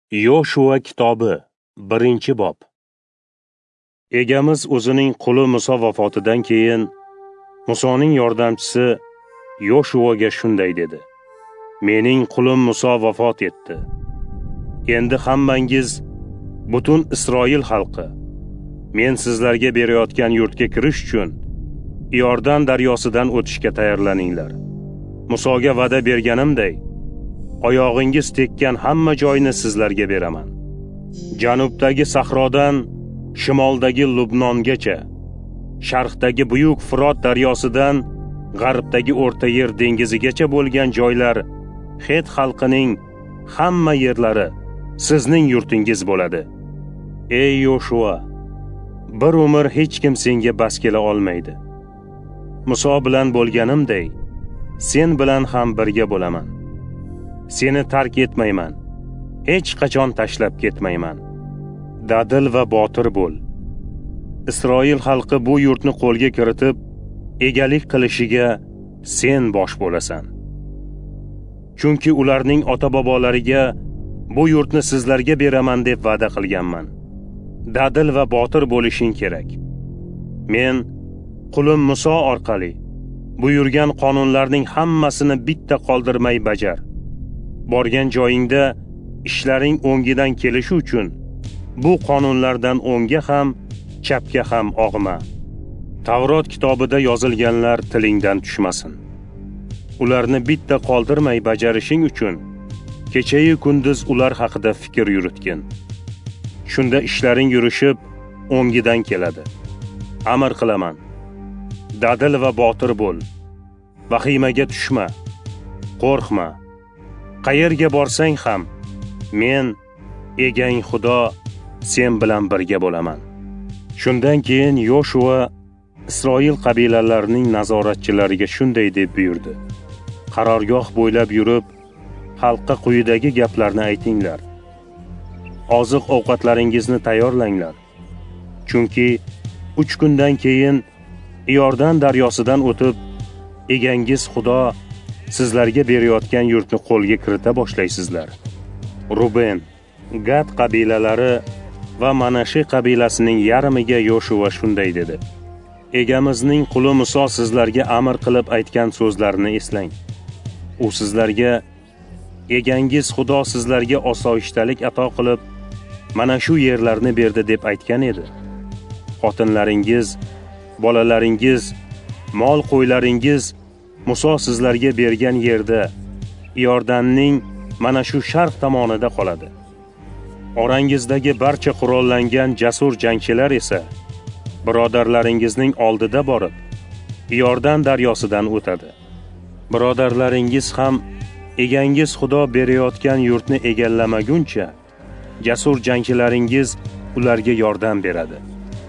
Yoshua kitobi 1-bob. Egamiz o'zining quli Muso vafotidan keyin Musoning yordamchisi Yoshuaga shunday dedi: Mening qulim Muso vafot etdi. Endi hammangiz, butun Isroil xalqi, men sizlarga berayotgan yurtga kirish uchun Iordan daryosidan o'tishga tayyorlaninglar. Musoga va'da berganimday, oyog'ingiz tekkan hamma joyni sizlarga beraman. Janubdagi sahrodan shimoldagi Lubnongacha, sharqdagi buyuk Firot daryosidan g'arbdagi O'rta Yer dengizigacha bo'lgan joylar, Het xalqining hamma yerlari sizning yurtingiz bo'ladi. Ey Yoshua, bir umr hech kim senga bas kela olmaydi. Muso bilan bo'lganimday, sen bilan ham birga bo'laman. Seni tark etmayman, hech qachon tashlab ketmayman. Dadil va botir bo'l. Isroil xalqi bu yurtni qo'lga kiritib, egalik qilishiga sen bosh bo'lasan. Chunki ularning ota-bobolariga bu yurtni sizlarga beraman deb va'da qilganman. Dadil va botir bo'lishing kerak. Men qulim Muso orqali buyurgan qonunlarning hammasini bitta qoldirmay bajar. Borgan joyingda ishlaring o'ngidan kelishi uchun bu qonunlardan o'ngga ham, chapga ham og'ma. Tavrot kitobida yozilganlar tilingdan tushmasin. Ularni bitta qoldirmay bajarishing uchun kecha-yu kunduz ular haqida fikr yuritgin. Shunda ishlaring yurishib, o'ngidan keladi. Amr qilaman: dadil va botir bo'l. Vahimaga tushma. Qo'rqma. Qayerga borsang ham, men, egang Xudo, sen bilan birga bo'laman. Shundan keyin Yoshua Isroil qabilalarining nazoratchilariga shunday deb buyurdi: qarorgoh bo'ylab yurib, xalqqa quyidagi gaplarni aytinglar. Oziq-ovqatlaringizni tayyorlanglar. Chunki 3 kundan keyin Iordan daryosidan o'tib, egangiz Xudo sizlarga berayotgan yurtni qo'lga kirita boshlaysizlar. Ruben, Gad qabilalari va Manashi qabilasining yarmiga Yoshua shunday dedi: Egamizning quli Muso sizlarga amr qilib aytgan so'zlarini eslang. U sizlarga, egangiz Xudo sizlarga osoyishtalik ato qilib, mana shu yerlarni berdi deb aytgan edi. Xotinlaringiz, bolalaringiz, mol qo'ylaringiz Muso sizlarga bergan yerda, Iordanning mana shu sharq tomonida qoladi. Orangizdagi barcha qurollangan jasur jangchilar esa birodarlaringizning oldida borib, Iordan daryosidan o'tadi. Birodarlaringiz ham egangiz Xudo berayotgan yurtni egallamaguncha, jasur jangchilaringiz ularga yordam beradi.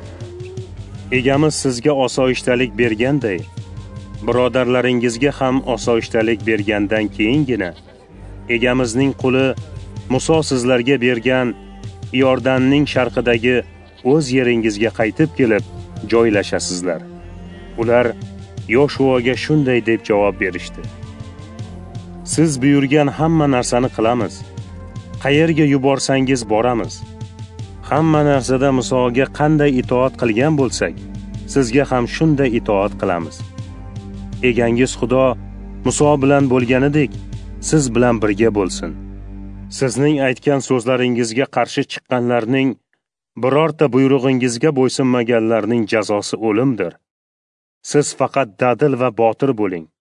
Egamiz sizga osoyishtalik berganday, birodarlaringizga ham osoyishtalik bergandan keyingina egamizning quli Muso sizlarga bergan Iordanning sharqidagi o'z yeringizga qaytib kelib joylashasizlar. Ular Yoshuaga shunday deb javob berishdi: Siz buyurgan hamma narsani qilamiz. Qayerga yuborsangiz boramiz. Hamma narsada Musoga qanday itoat qilgan bo'lsak, sizga ham shunday itoat qilamiz. Egangiz Xudo Muso bilan bo'lganidek siz bilan birga bo'lsin. Sizning aytgan so'zlaringizga qarshi chiqqanlarning, birorta buyrug'ingizga bo'ysunmaganlarning jazosi o'limdir. Siz faqat dadil va botir bo'ling.